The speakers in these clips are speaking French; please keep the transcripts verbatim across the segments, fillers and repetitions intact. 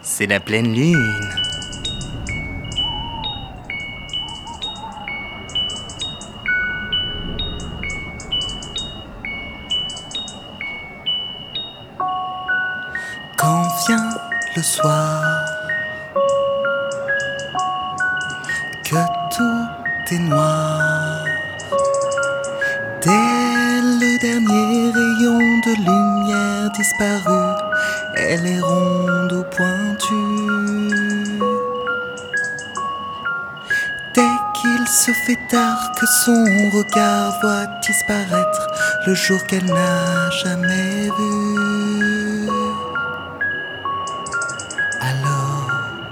c'est la pleine lune. Quand vient le soir, que tout est noir, dès le dernier rayon de lumière disparu, elle est ronde ou pointue. Dès qu'il se fait tard, que son regard voit disparaître le jour qu'elle n'a jamais vu. Alors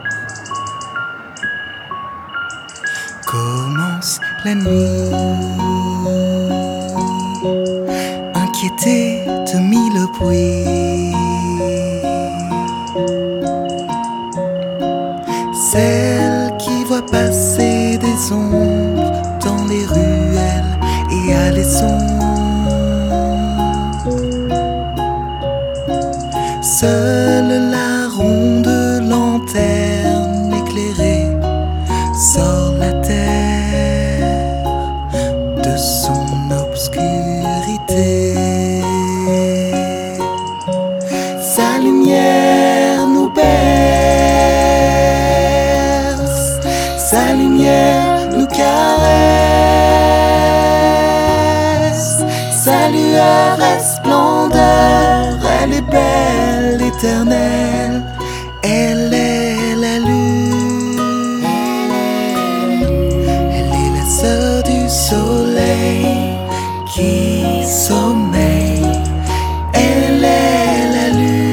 commence la nuit, inquiétée de mille bruits. Celle qui voit passer des ombres dans les ruelles et à l'essor. Seule la ronde lanterne éclairée sort la terre de son obscurité. Sa lumière nous berce, sa lumière nous caresse, sa lueur resplendeur, elle est belle, éternelle, elle est la lune, elle est la sœur du soleil qui sommeille, elle est la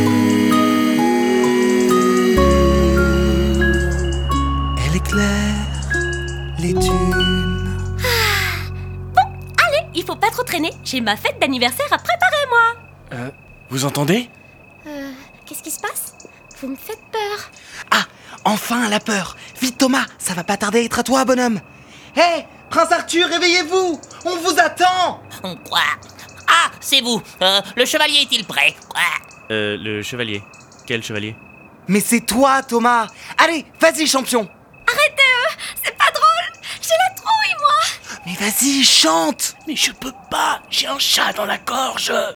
lune, elle éclaire les dunes. Allez, il faut pas trop traîner, j'ai ma fête d'anniversaire à préparer, moi. Euh, vous entendez ? Euh, qu'est-ce qui se passe ? Vous me faites peur. Ah, enfin la peur. Vite Thomas, ça va pas tarder à être à toi, bonhomme. Hé, hey, Prince Arthur, réveillez-vous, on vous attend. Quoi ? Ah, c'est vous. Euh, le chevalier est-il prêt ? Quoi ? Euh, le chevalier. Quel chevalier ? Mais c'est toi, Thomas. Allez, vas-y, champion. Arrêtez-eux, c'est pas drôle. J'ai la trouille, moi. Mais vas-y, chante. Mais je peux pas, j'ai un chat dans la gorge.